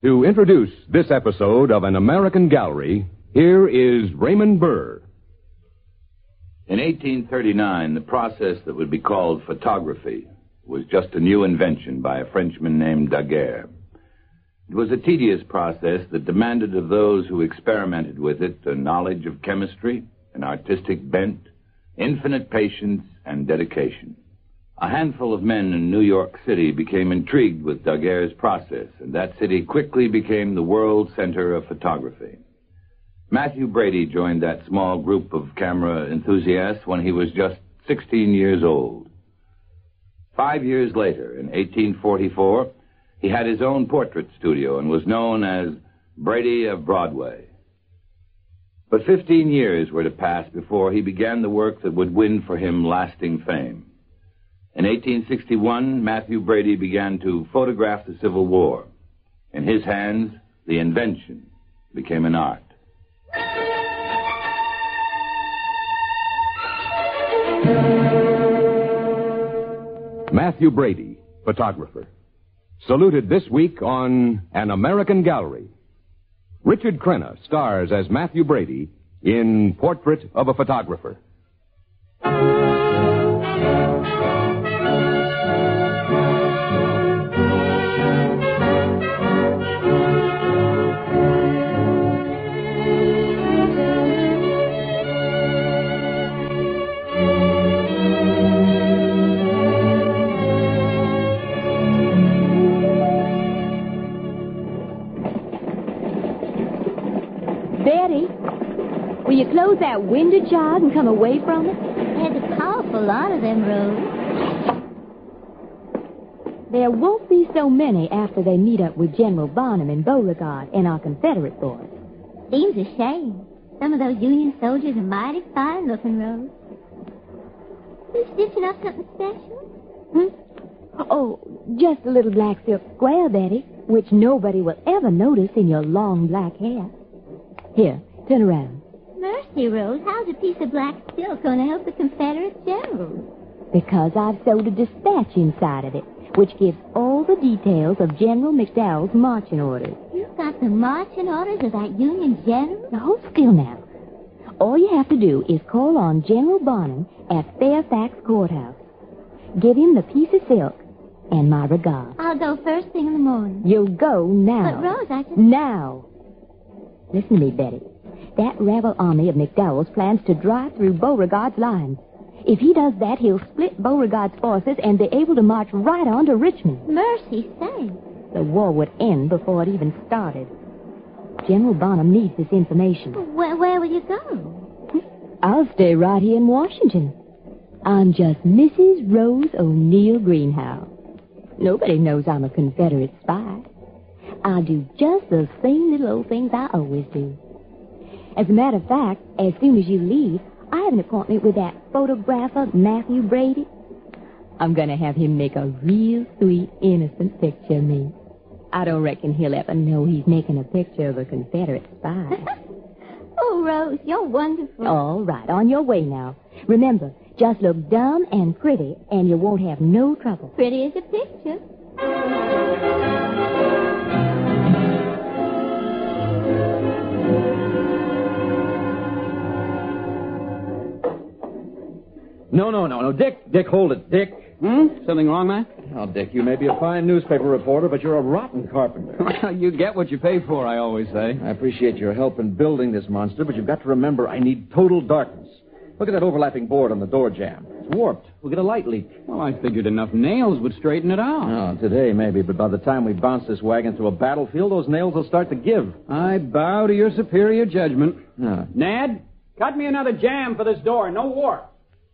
To introduce this episode of An American Gallery, here is Raymond Burr. In 1839, the process that would be called photography was just a new invention by a Frenchman named Daguerre. It was a tedious process that demanded of those who experimented with it a knowledge of chemistry, an artistic bent, infinite patience, and dedication. A handful of men in New York City became intrigued with Daguerre's process, and that city quickly became the world center of photography. Matthew Brady joined that small group of camera enthusiasts when he was just 16 years old. 5 years later, in 1844, he had his own portrait studio and was known as Brady of Broadway. But 15 years were to pass before he began the work that would win for him lasting fame. In 1861, Matthew Brady began to photograph the Civil War. In his hands, the invention became an art. Matthew Brady, photographer. Saluted this week on An American Gallery. Richard Crenna stars as Matthew Brady in Portrait of a Photographer. Betty, will you close that window, child, and come away from it? There's a powerful lot of them, Rose. There won't be so many after they meet up with General Bonham in Beauregard and our Confederate boys. Seems a shame. Some of those Union soldiers are mighty fine looking, Rose. You stitching up something special? Oh, just a little black silk square, Betty, which nobody will ever notice in your long black hair. Here, turn around. Mercy, Rose, how's a piece of black silk going to help the Confederate generals? Because I've sewed a dispatch inside of it, which gives all the details of General McDowell's marching orders. You've got the marching orders of that Union general? Now, hold still now. All you have to do is call on General Bonham at Fairfax Courthouse. Give him the piece of silk and my regards. I'll go first thing in the morning. You'll go now. But, Rose, I just... Now. Listen to me, Betty. That rebel army of McDowell's plans to drive through Beauregard's lines. If he does that, he'll split Beauregard's forces and be able to march right on to Richmond. Mercy sakes. The war would end before it even started. General Bonham needs this information. Where will you go? I'll stay right here in Washington. I'm just Mrs. Rose O'Neill Greenhouse. Nobody knows I'm a Confederate spy. I'll do just the same little old things I always do. As a matter of fact, as soon as you leave, I have an appointment with that photographer, Matthew Brady. I'm going to have him make a real sweet, innocent picture of me. I don't reckon he'll ever know he's making a picture of a Confederate spy. Oh, Rose, you're wonderful. All right, on your way now. Remember, just look dumb and pretty, and you won't have no trouble. Pretty as a picture. No. Dick, hold it. Dick. Something wrong, man? Oh, Dick, you may be a fine newspaper reporter, but you're a rotten carpenter. Well, you get what you pay for, I always say. I appreciate your help in building this monster, but you've got to remember I need total darkness. Look at that overlapping board on the door jamb. It's warped. We'll get a light leak. Well, I figured enough nails would straighten it out. Oh, today maybe, but by the time we bounce this wagon through a battlefield, those nails will start to give. I bow to your superior judgment. Ned, cut me another jam for this door. No warp.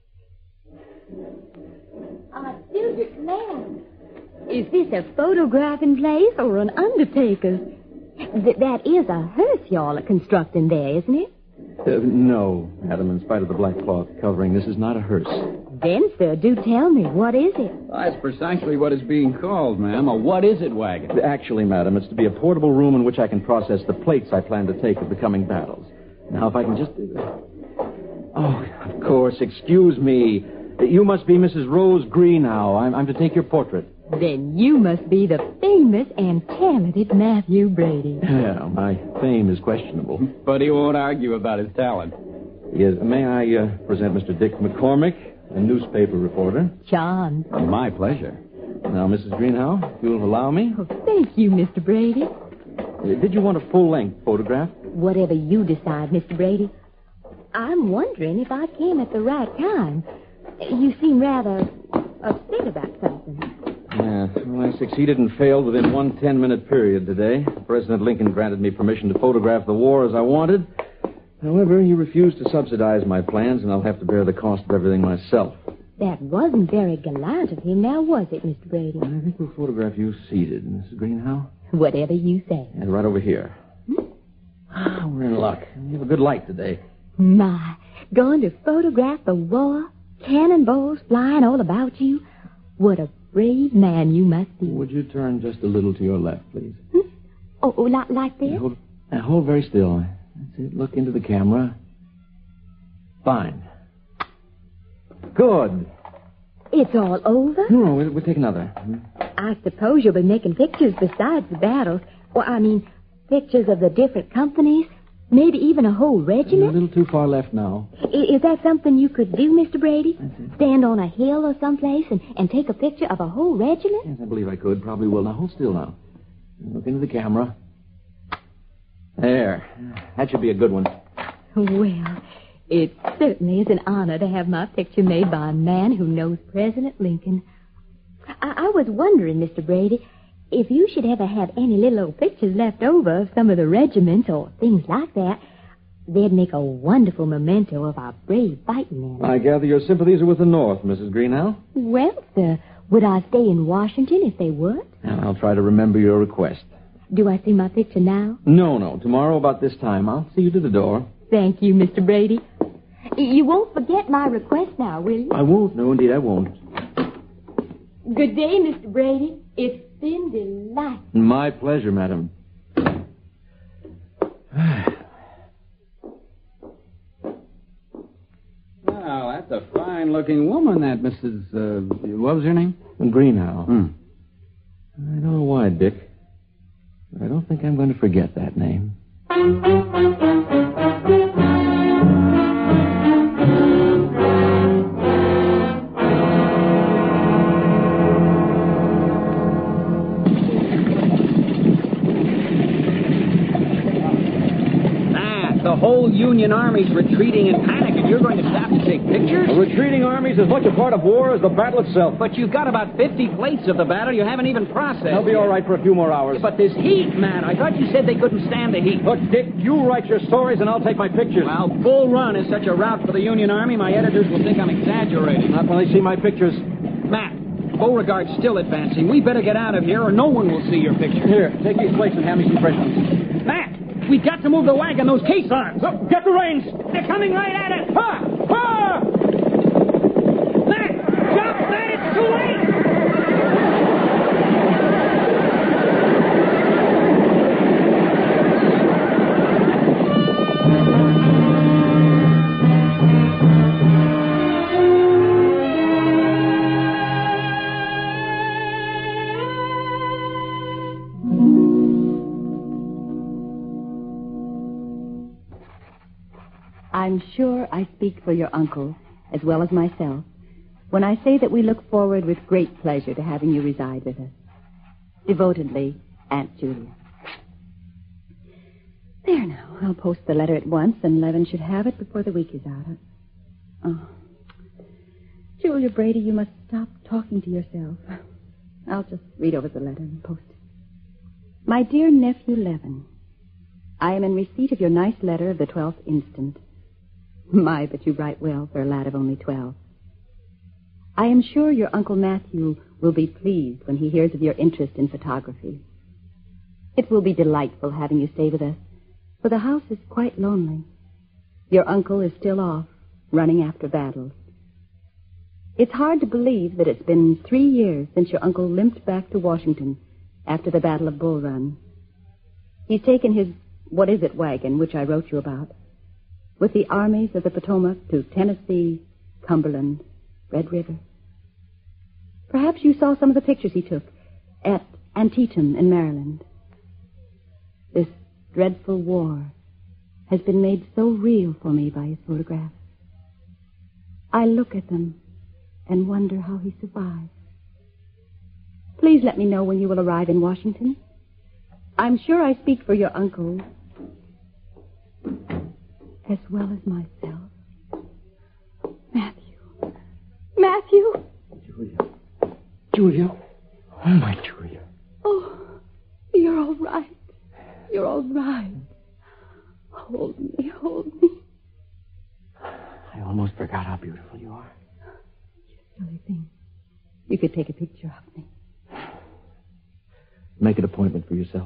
Silver man. Is this a photographing place or an undertaker's? That is a hearse y'all are constructing there, isn't it? No, madam, in spite of the black cloth covering, this is not a hearse. Then, sir, do tell me, what is it? That's precisely what is being called, ma'am, a what-is-it wagon. Actually, madam, it's to be a portable room in which I can process the plates I plan to take of the coming battles. Now, if I can just... Oh, of course, excuse me. You must be Mrs. Rose Greenow. I'm to take your portrait. Then you must be the famous and talented Matthew Brady. Yeah, my fame is questionable. But he won't argue about his talent. Yes, may I present Mr. Dick McCormick, a newspaper reporter? John. My pleasure. Now, Mrs. Greenhow, if you'll allow me. Oh, thank you, Mr. Brady. Did you want a full-length photograph? Whatever you decide, Mr. Brady. I'm wondering if I came at the right time. You seem rather upset about something. Yeah, well, I succeeded and failed within one 10-minute period today. President Lincoln granted me permission to photograph the war as I wanted. However, he refused to subsidize my plans, and I'll have to bear the cost of everything myself. That wasn't very gallant of him, now was it, Mr. Brady? I think we'll photograph you seated, Mrs. Greenhow. Whatever you say. And right over here. We're in luck. We have a good light today. My, going to photograph the war? Cannonballs flying all about you? What a brave man you must be. Would you turn just a little to your left, please? Oh, like this? Hold very still. That's it. Look into the camera. Fine. Good. It's all over? No, we'll take another. I suppose you'll be making pictures besides the battles. Well, I mean, pictures of the different companies. Maybe even a whole regiment. A little too far left now. Is that something you could do, Mr. Brady? That's it. Stand on a hill or someplace and take a picture of a whole regiment? Yes, I believe I could. Probably will. Now, hold still now. Look into the camera. There. That should be a good one. Well, it certainly is an honor to have my picture made by a man who knows President Lincoln. I was wondering, Mr. Brady, if you should ever have any little old pictures left over of some of the regiments or things like that, they'd make a wonderful memento of our brave fighting men. I gather your sympathies are with the North, Mrs. Greenhow. Well, sir, would I stay in Washington if they would? And I'll try to remember your request. Do I see my picture now? No. Tomorrow about this time. I'll see you to the door. Thank you, Mr. Brady. You won't forget my request now, will you? I won't. No, indeed, I won't. Good day, Mr. Brady. It's been delightful. My pleasure, madam. Well, that's a fine-looking woman, that Mrs. What was her name? Greenhow. I don't know why, Dick. But I don't think I'm going to forget that name. The whole Union Army's retreating in panic, and you're going to stop to take pictures? A retreating army's as much a part of war as the battle itself. But you've got about 50 plates of the battle you haven't even processed. They'll be all right for a few more hours. But this heat, man, I thought you said they couldn't stand the heat. Look, Dick, you write your stories and I'll take my pictures. Well, Bull Run is such a rout for the Union Army, my editors will think I'm exaggerating. Not when they see my pictures. Matt, Beauregard's still advancing. We better get out of here or no one will see your picture. Here, take these plates and hand me some fresh ones. Matt! We've got to move the wagon, those case arms. Look, get the reins. They're coming right at us. Ha! Ha! Matt! Jump, Matt! It's too late! I'm sure I speak for your uncle, as well as myself, when I say that we look forward with great pleasure to having you reside with us. Devotedly, Aunt Julia. There now, I'll post the letter at once, and Levin should have it before the week is out. Oh. Julia Brady, you must stop talking to yourself. I'll just read over the letter and post it. My dear nephew Levin, I am in receipt of your nice letter of the 12th instant. My, but you write well for a lad of only 12. I am sure your Uncle Matthew will be pleased when he hears of your interest in photography. It will be delightful having you stay with us, for the house is quite lonely. Your uncle is still off, running after battles. It's hard to believe that it's been 3 years since your uncle limped back to Washington after the Battle of Bull Run. He's taken his what-is-it wagon, which I wrote you about, with the armies of the Potomac to Tennessee, Cumberland, Red River. Perhaps you saw some of the pictures he took at Antietam in Maryland. This dreadful war has been made so real for me by his photographs. I look at them and wonder how he survived. Please let me know when you will arrive in Washington. I'm sure I speak for your uncle as well as myself. Matthew. Matthew! Julia. Oh, my Julia. Oh, you're all right. You're all right. Hold me, hold me. I almost forgot how beautiful you are. You silly thing. You could take a picture of me. Make an appointment for yourself.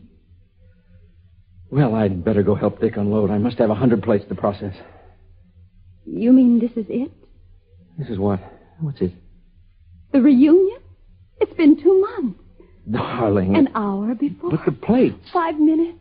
Well, I'd better go help Dick unload. I must have 100 plates to process. You mean this is it? This is what? What's it? The reunion? It's been 2 months. Darling. An hour before. But the plates. 5 minutes.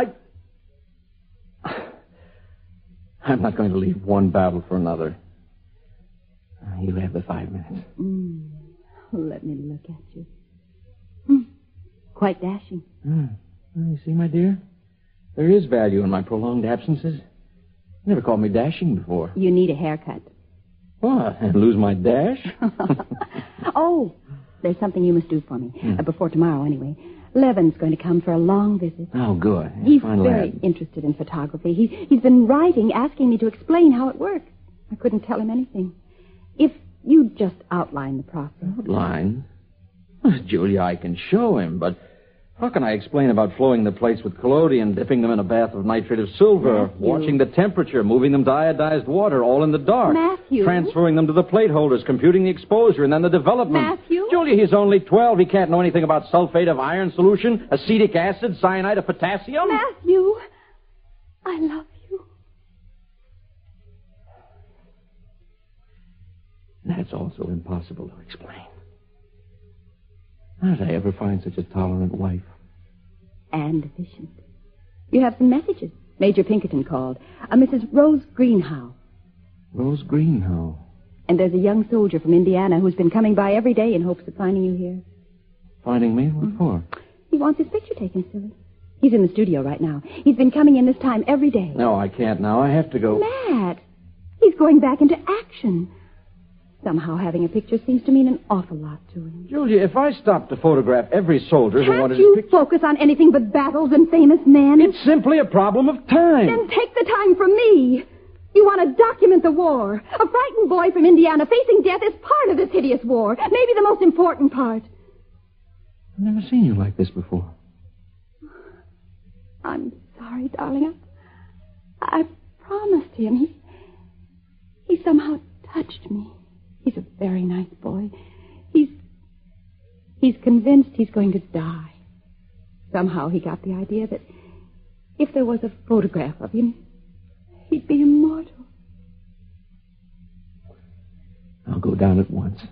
I'm not going to leave one battle for another. You have the 5 minutes. Let me look at you. Quite dashing. You see, my dear? There is value in my prolonged absences. You never called me dashing before. You need a haircut. What? And lose my dash? Oh, there's something you must do for me. Before tomorrow, anyway. Levin's going to come for a long visit. Oh, good. He's Fine very lad. interested in photography. He's been writing, asking me to explain how it works. I couldn't tell him anything. If you just outline the process. Outline? Julia, I can show him, but how can I explain about flowing the plates with collodion, dipping them in a bath of nitrate of silver, Matthew. watching the temperature, moving them to iodized water, all in the dark? Matthew. Transferring them to the plate holders, computing the exposure, and then the development. Matthew. Julia, he's only 12. He can't know anything about sulfate of iron solution, acetic acid, cyanide of potassium. Matthew, I love you. That's also impossible to explain. How did I ever find such a tolerant wife? And efficient. You have some messages. Major Pinkerton called. A Mrs. Rose Greenhow. Rose Greenhow. And there's a young soldier from Indiana who's been coming by every day in hopes of finding you here. Finding me? What for? He wants his picture taken, silly. He's in the studio right now. He's been coming in this time every day. No, I can't now. I have to go. Matt, he's going back into action. Somehow having a picture seems to mean an awful lot to him. Julia, if I stopped to photograph every soldier who Can't wanted you his picture... focus on anything but battles and famous men? It's simply a problem of time. Then take the time from me. You want to document the war. A frightened boy from Indiana facing death is part of this hideous war. Maybe the most important part. I've never seen you like this before. I'm sorry, darling. I promised him. He somehow touched me. He's a very nice boy. He's convinced he's going to die. Somehow he got the idea that if there was a photograph of him, he'd be immortal. I'll go down at once.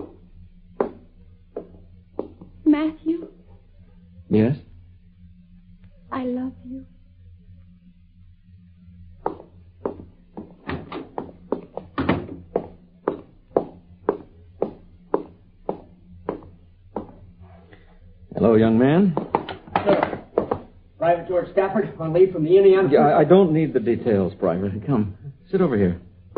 Matthew, Yes? I love you. Hello, young man. Sir, Private George Stafford on leave from the Indiana... Yeah, I don't need the details, Private. Come, sit over here.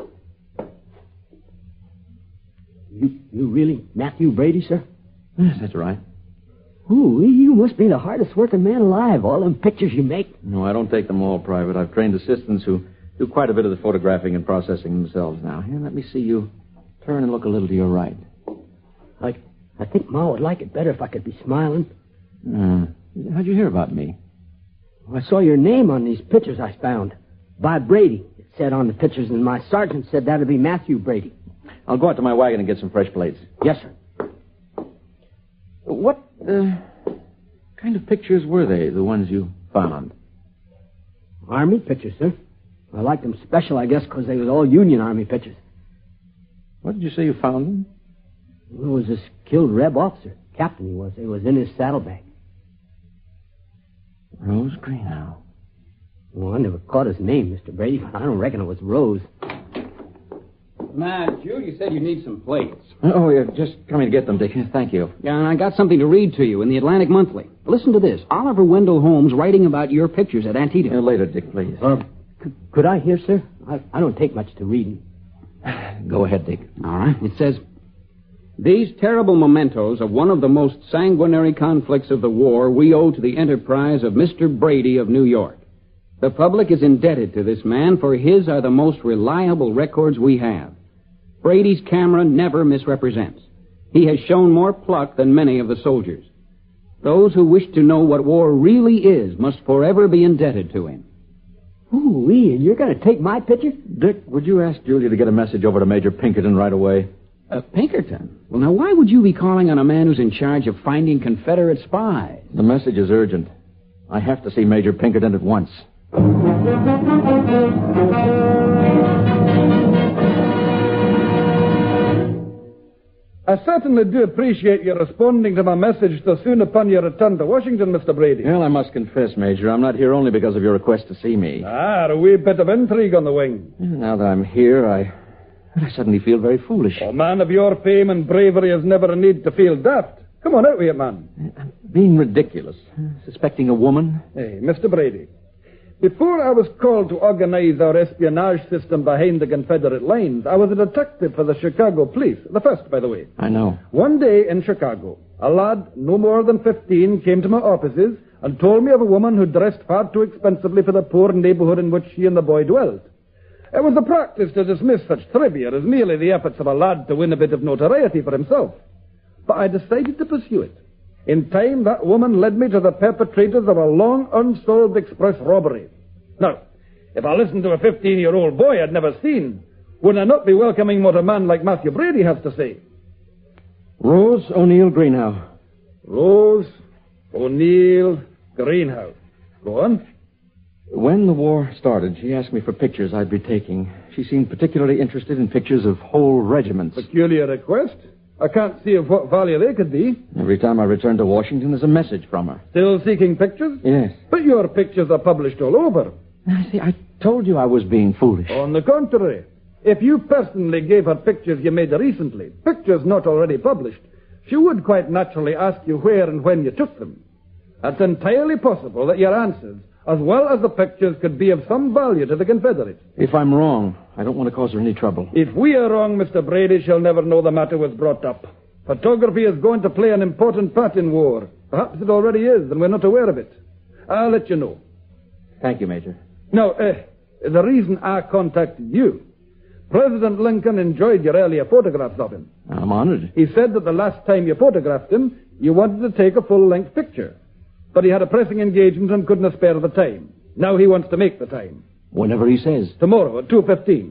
You really Matthew Brady, sir? Yes, that's right. Ooh, you must be the hardest working man alive. All them pictures you make. No, I don't take them all, Private. I've trained assistants who do quite a bit of the photographing and processing themselves now. Here, let me see you. Turn and look a little to your right. I think Ma would like it better if I could be smiling. How'd you hear about me? I saw your name on these pictures I found. By Brady, it said on the pictures, and my sergeant said that'd be Matthew Brady. I'll go out to my wagon and get some fresh plates. Yes, sir. What kind of pictures were they, the ones you found? Army pictures, sir. I liked them special, I guess, because they was all Union Army pictures. What did you say you found them? It was this killed Reb officer. Captain he was. It was in his saddlebag. Rose Greenhow. Well, I never caught his name, Mr. Brady, but I don't reckon it was Rose. Man, Jude, you said you need some plates. Oh, yeah, just coming to get them, Dick. Thank you. Yeah, and I got something to read to you in the Atlantic Monthly. Listen to this. Oliver Wendell Holmes writing about your pictures at Antietam. Later, Dick, please. Could I hear, sir? I don't take much to reading. Go ahead, Dick. All right. It says, these terrible mementos of one of the most sanguinary conflicts of the war we owe to the enterprise of Mr. Brady of New York. The public is indebted to this man, for his are the most reliable records we have. Brady's camera never misrepresents. He has shown more pluck than many of the soldiers. Those who wish to know what war really is must forever be indebted to him. Ooh-wee, and you're going to take my picture? Dick, would you ask Julia to get a message over to Major Pinkerton right away? Pinkerton? Well, now, why would you be calling on a man who's in charge of finding Confederate spies? The message is urgent. I have to see Major Pinkerton at once. I certainly do appreciate your responding to my message so soon upon your return to Washington, Mr. Brady. Well, I must confess, Major, I'm not here only because of your request to see me. A wee bit of intrigue on the wing. Now that I'm here, I suddenly feel very foolish. A man of your fame and bravery has never a need to feel daft. Come on, out with it, man. I'm being ridiculous. Suspecting a woman? Hey, Mr. Brady, before I was called to organize our espionage system behind the Confederate lines, I was a detective for the Chicago police. The first, by the way. I know. One day in Chicago, a lad no more than 15 came to my offices and told me of a woman who dressed far too expensively for the poor neighborhood in which he and the boy dwelt. It was the practice to dismiss such trivia as merely the efforts of a lad to win a bit of notoriety for himself. But I decided to pursue it. In time, that woman led me to the perpetrators of a long unsolved express robbery. Now, if I listened to a 15-year-old boy I'd never seen, would I not be welcoming what a man like Matthew Brady has to say? Rose O'Neill Greenhow. Rose O'Neill Greenhow. Go on. When the war started, she asked me for pictures I'd be taking. She seemed particularly interested in pictures of whole regiments. Peculiar request. I can't see of what value they could be. Every time I return to Washington, there's a message from her. Still seeking pictures? Yes. But your pictures are published all over. See, I told you I was being foolish. On the contrary, if you personally gave her pictures you made recently, pictures not already published, she would quite naturally ask you where and when you took them. It's entirely possible that your answers, as well as the pictures, could be of some value to the Confederates. If I'm wrong, I don't want to cause her any trouble. If we are wrong, Mr. Brady, she'll never know the matter was brought up. Photography is going to play an important part in war. Perhaps it already is, and we're not aware of it. I'll let you know. Thank you, Major. Now, the reason I contacted you, President Lincoln enjoyed your earlier photographs of him. I'm honored. He said that the last time you photographed him, you wanted to take a full-length picture. But he had a pressing engagement and couldn't spare the time. Now he wants to make the time. Whenever he says. Tomorrow at 2:15.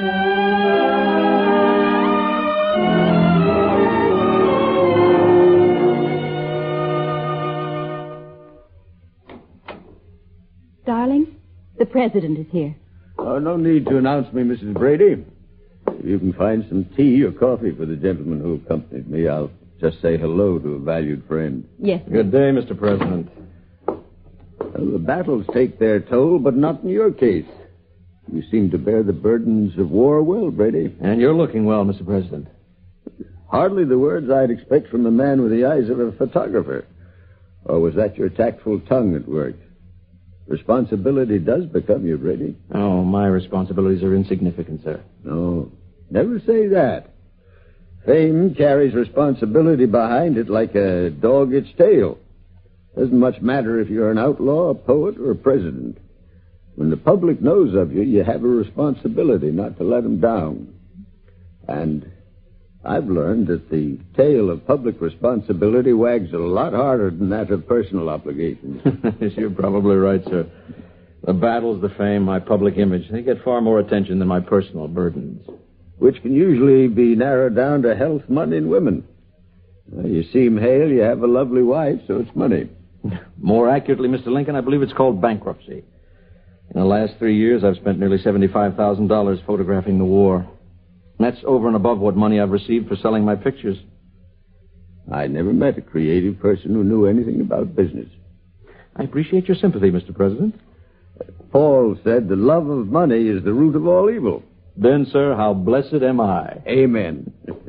Darling, the president is here. Oh, no need to announce me, Mrs. Brady. If you can find some tea or coffee for the gentleman who accompanied me, I'll just say hello to a valued friend. Yes. Good day, Mr. President. Well, the battles take their toll, but not in your case. You seem to bear the burdens of war well, Brady. And you're looking well, Mr. President. Hardly the words I'd expect from a man with the eyes of a photographer. Or was that your tactful tongue at work? Responsibility does become you, Brady. Oh, my responsibilities are insignificant, sir. No, never say that. Fame carries responsibility behind it like a dog its tail. Doesn't much matter if you're an outlaw, a poet, or a president. When the public knows of you, you have a responsibility not to let them down. And I've learned that the tail of public responsibility wags a lot harder than that of personal obligations. You're probably right, sir. The battles, the fame, my public image, they get far more attention than my personal burdens. Which can usually be narrowed down to health, money, and women. You seem hale, you have a lovely wife, so it's money. More accurately, Mr. Lincoln, I believe it's called bankruptcy. In the last 3 years, I've spent nearly $75,000 photographing the war. That's over and above what money I've received for selling my pictures. I never met a creative person who knew anything about business. I appreciate your sympathy, Mr. President. Paul said the love of money is the root of all evil. Then, sir, how blessed am I. Amen.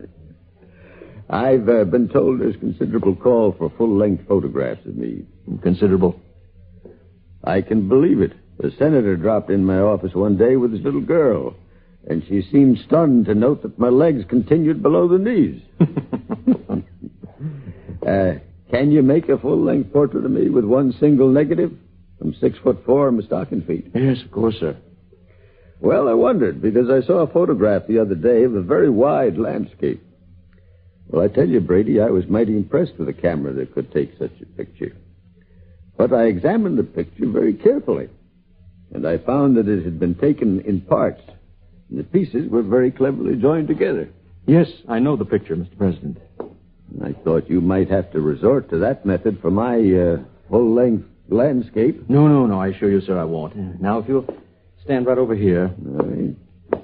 I've been told there's considerable call for full-length photographs of me. Considerable? I can believe it. The senator dropped in my office one day with his little girl, and she seemed stunned to note that my legs continued below the knees. Can you make a full-length portrait of me with one single negative? I'm 6'4" in my stocking feet. Yes, of course, sir. Well, I wondered, because I saw a photograph the other day of a very wide landscape. Well, I tell you, Brady, I was mighty impressed with a camera that could take such a picture. But I examined the picture very carefully, and I found that it had been taken in parts, and the pieces were very cleverly joined together. Yes, I know the picture, Mr. President. I thought you might have to resort to that method for my full-length landscape. No, I assure you, sir, I won't. Now, if you'll stand right over here. All right.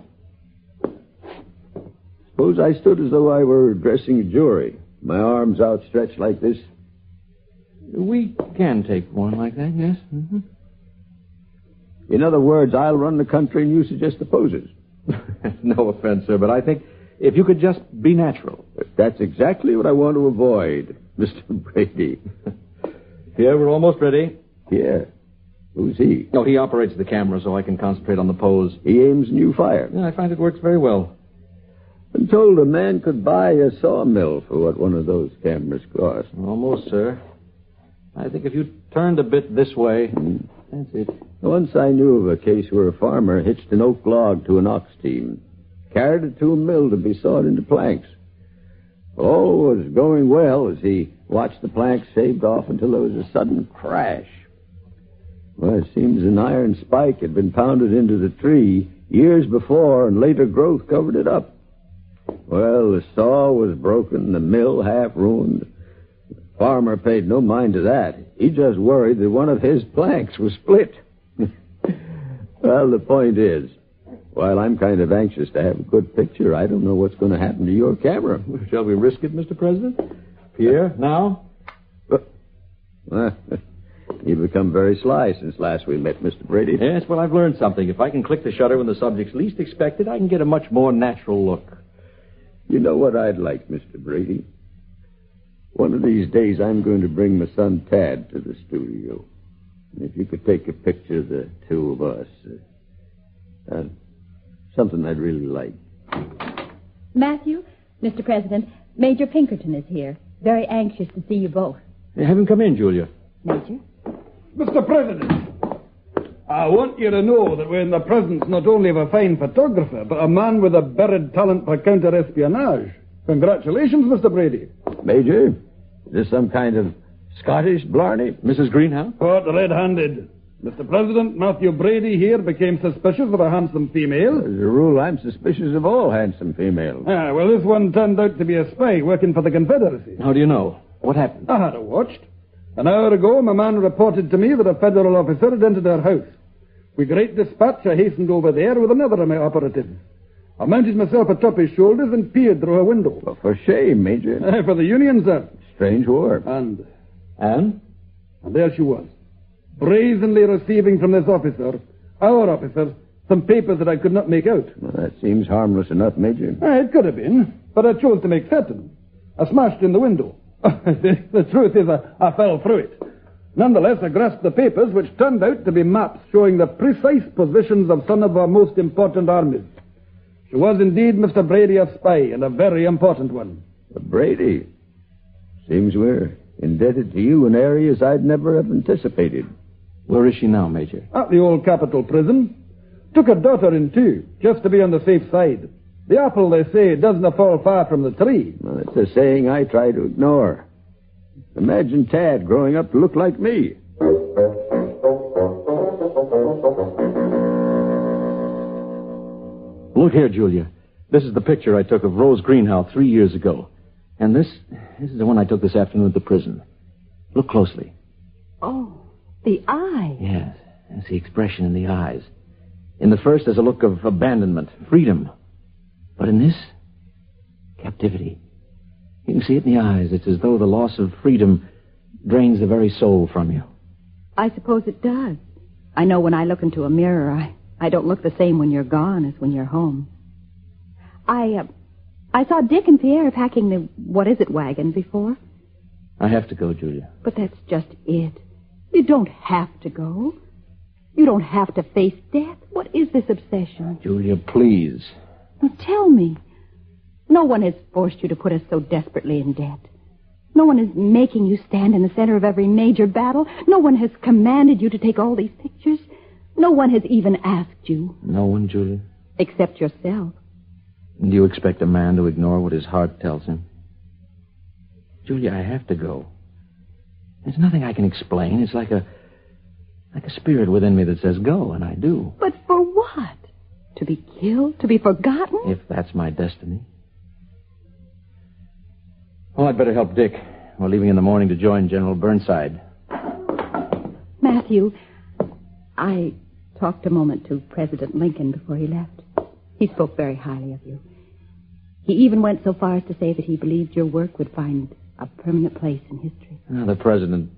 Suppose I stood as though I were addressing a jury, my arms outstretched like this. We can take one like that, yes. Mm-hmm. In other words, I'll run the country and you suggest the poses. No offense, sir, but I think if you could just be natural. That's exactly what I want to avoid, Mr. Brady. Here, we're almost ready. Yeah. Who's he? No, he operates the camera so I can concentrate on the pose. He aims and you fire. Yeah, I find it works very well. I'm told a man could buy a sawmill for what one of those cameras cost. Almost, sir. I think if you turned a bit this way, that's it. Once I knew of a case where a farmer hitched an oak log to an ox team, carried it to a mill to be sawed into planks. All was going well as he watched the planks shaved off until there was a sudden crash. Well, it seems an iron spike had been pounded into the tree years before, and later growth covered it up. Well, the saw was broken, the mill half ruined. The farmer paid no mind to that. He just worried that one of his planks was split. Well, the point is, while I'm kind of anxious to have a good picture, I don't know what's going to happen to your camera. Shall we risk it, Mr. President? Here, now? You've become very sly since last we met, Mr. Brady. Yes, well, I've learned something. If I can click the shutter when the subject's least expected, I can get a much more natural look. You know what I'd like, Mr. Brady? One of these days I'm going to bring my son Tad to the studio. And if you could take a picture of the two of us, something I'd really like. Matthew, Mr. President, Major Pinkerton is here. Very anxious to see you both. Have him come in, Julia. Major? Mr. President, I want you to know that we're in the presence not only of a fine photographer, but a man with a buried talent for counter-espionage. Congratulations, Mr. Brady. Major, is this some kind of Scottish blarney? Mrs. Greenhouse? Caught red-handed. Mr. President, Matthew Brady here became suspicious of a handsome female. As a rule, I'm suspicious of all handsome females. Well, this one turned out to be a spy working for the Confederacy. How do you know? What happened? I had her watched. An hour ago, my man reported to me that a federal officer had entered our house. With great dispatch, I hastened over there with another of my operatives. I mounted myself atop his shoulders and peered through a window. Well, for shame, Major. For the Union, sir. Strange war. And And there she was, brazenly receiving from this officer, our officer, some papers that I could not make out. Well, that seems harmless enough, Major. It could have been, but I chose to make certain. I smashed in the window. The truth is, I fell through it. Nonetheless, I grasped the papers, which turned out to be maps showing the precise positions of some of our most important armies. She was indeed, Mr. Brady, a spy, and a very important one. Brady, seems we're indebted to you in areas I'd never have anticipated. where is she now, Major? At the old Capitol prison. Took her daughter in, too, just to be on the safe side. The apple, they say, doesn't fall far from the tree. Well, it's a saying I try to ignore. Imagine Tad growing up to look like me. Look here, Julia. This is the picture I took of Rose Greenhow 3 years ago. And this is the one I took this afternoon at the prison. Look closely. Oh, the eye. Yes, that's the expression in the eyes. In the first, there's a look of abandonment, freedom. But in this, captivity. You can see it in the eyes. It's as though the loss of freedom drains the very soul from you. I suppose it does. I know when I look into a mirror, I don't look the same when you're gone as when you're home. I saw Dick and Pierre packing the wagon before. I have to go, Julia. But that's just it. You don't have to go. You don't have to face death. What is this obsession? Julia, please. Now tell me. No one has forced you to put us so desperately in debt. No one is making you stand in the center of every major battle. No one has commanded you to take all these pictures. No one has even asked you. No one, Julia? Except yourself. Do you expect a man to ignore what his heart tells him? Julia, I have to go. There's nothing I can explain. It's like a spirit within me that says go, and I do. But for what? To be killed? To be forgotten? If that's my destiny. Well, I'd better help Dick. We're leaving in the morning to join General Burnside. Matthew, I talked a moment to President Lincoln before he left. He spoke very highly of you. He even went so far as to say that he believed your work would find a permanent place in history. Now, the President...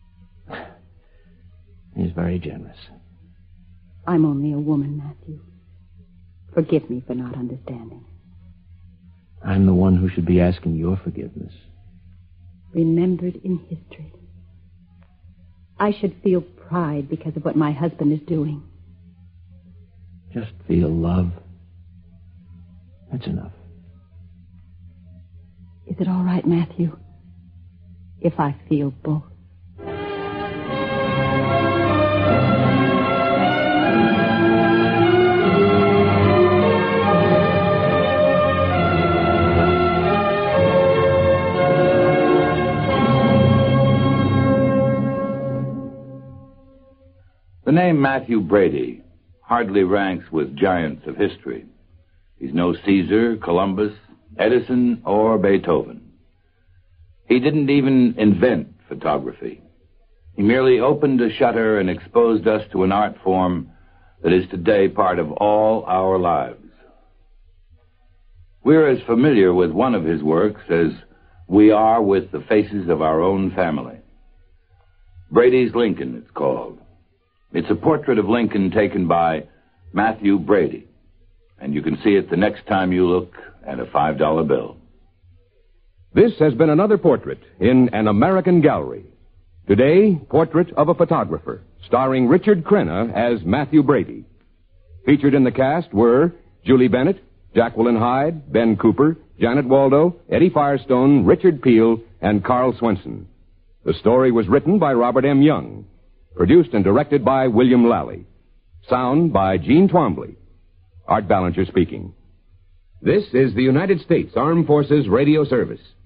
He's very generous. I'm only a woman, Matthew. Forgive me for not understanding. I'm the one who should be asking your forgiveness. Remembered in history. I should feel pride because of what my husband is doing. Just feel love. That's enough. Is it all right, Matthew, if I feel both? The name Matthew Brady hardly ranks with giants of history. He's no Caesar, Columbus, Edison, or Beethoven. He didn't even invent photography. He merely opened a shutter and exposed us to an art form that is today part of all our lives. We're as familiar with one of his works as we are with the faces of our own family. Brady's Lincoln, it's called. It's a portrait of Lincoln taken by Matthew Brady, and you can see it the next time you look at a $5 bill. This has been another portrait in An American Gallery. Today, Portrait of a Photographer, starring Richard Crenna as Matthew Brady. Featured in the cast were Julie Bennett, Jacqueline Hyde, Ben Cooper, Janet Waldo, Eddie Firestone, Richard Peel, and Carl Swenson. The story was written by Robert M. Young. Produced and directed by William Lally. Sound by Gene Twombly. Art Ballinger speaking. This is the United States Armed Forces Radio Service.